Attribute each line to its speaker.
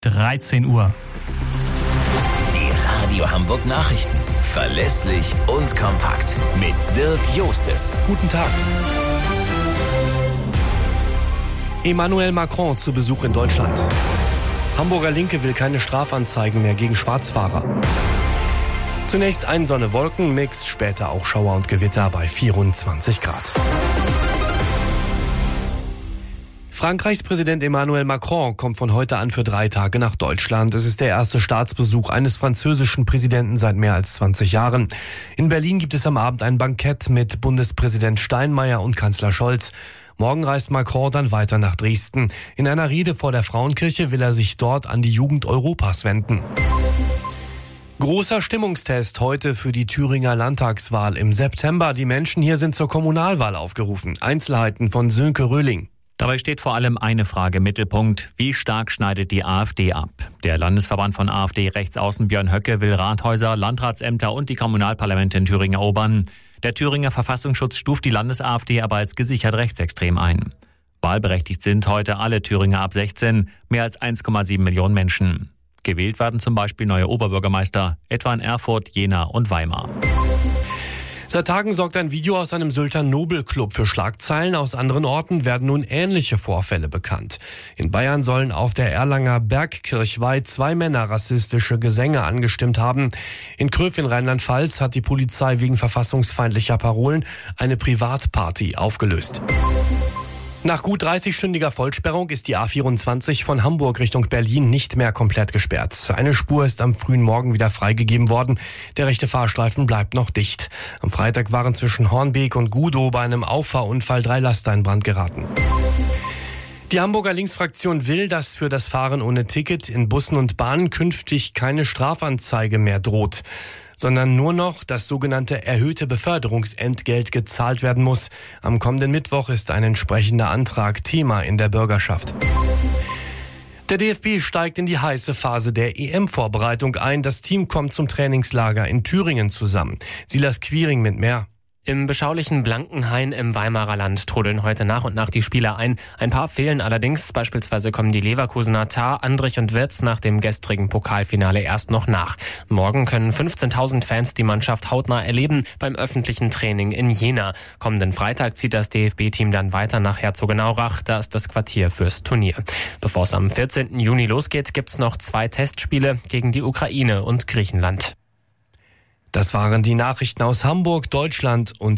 Speaker 1: 13 Uhr.
Speaker 2: Die Radio Hamburg Nachrichten. Verlässlich und kompakt. Mit Dirk Jostes.
Speaker 3: Guten Tag. Emmanuel Macron zu Besuch in Deutschland. Hamburger Linke will keine Strafanzeigen mehr gegen Schwarzfahrer. Zunächst ein Sonne-Wolken-Mix, später auch Schauer und Gewitter bei 24 Grad. Frankreichs Präsident Emmanuel Macron kommt von heute an für 3 Tage nach Deutschland. Es ist der erste Staatsbesuch eines französischen Präsidenten seit mehr als 20 Jahren. In Berlin gibt es am Abend ein Bankett mit Bundespräsident Steinmeier und Kanzler Scholz. Morgen reist Macron dann weiter nach Dresden. In einer Rede vor der Frauenkirche will er sich dort an die Jugend Europas wenden. Großer Stimmungstest heute für die Thüringer Landtagswahl im September. Die Menschen hier sind zur Kommunalwahl aufgerufen. Einzelheiten von Sönke Röhling.
Speaker 4: Dabei steht vor allem eine Frage im Mittelpunkt: Wie stark schneidet die AfD ab? Der Landesverband von AfD-Rechtsaußen Björn Höcke will Rathäuser, Landratsämter und die Kommunalparlamente in Thüringen erobern. Der Thüringer Verfassungsschutz stuft die Landes-AfD aber als gesichert rechtsextrem ein. Wahlberechtigt sind heute alle Thüringer ab 16, mehr als 1,7 Millionen Menschen. Gewählt werden zum Beispiel neue Oberbürgermeister, etwa in Erfurt, Jena und Weimar.
Speaker 3: Seit Tagen sorgt ein Video aus einem Sylter Nobelclub für Schlagzeilen. Aus anderen Orten werden nun ähnliche Vorfälle bekannt. In Bayern sollen auf der Erlanger Bergkirchweih 2 Männer rassistische Gesänge angestimmt haben. In Kröv in Rheinland-Pfalz hat die Polizei wegen verfassungsfeindlicher Parolen eine Privatparty aufgelöst. Nach gut 30-stündiger Vollsperrung ist die A24 von Hamburg Richtung Berlin nicht mehr komplett gesperrt. Eine Spur ist am frühen Morgen wieder freigegeben worden. Der rechte Fahrstreifen bleibt noch dicht. Am Freitag waren zwischen Hornbeek und Gudow bei einem Auffahrunfall 3 Laster in Brand geraten. Die Hamburger Linksfraktion will, dass für das Fahren ohne Ticket in Bussen und Bahnen künftig keine Strafanzeige mehr droht, sondern nur noch das sogenannte erhöhte Beförderungsentgelt gezahlt werden muss. Am kommenden Mittwoch ist ein entsprechender Antrag Thema in der Bürgerschaft. Der DFB steigt in die heiße Phase der EM-Vorbereitung ein. Das Team kommt zum Trainingslager in Thüringen zusammen. Silas Quiring mit mehr.
Speaker 5: Im beschaulichen Blankenhain im Weimarer Land trudeln heute nach und nach die Spieler ein. Ein paar fehlen allerdings. Beispielsweise kommen die Leverkusener Tar, Andrich und Wirtz nach dem gestrigen Pokalfinale erst noch nach. Morgen können 15.000 Fans die Mannschaft hautnah erleben beim öffentlichen Training in Jena. Kommenden Freitag zieht das DFB-Team dann weiter nach Herzogenaurach. Da ist das Quartier fürs Turnier. Bevor es am 14. Juni losgeht, gibt's noch 2 Testspiele gegen die Ukraine und Griechenland.
Speaker 3: Das waren die Nachrichten aus Hamburg, Deutschland und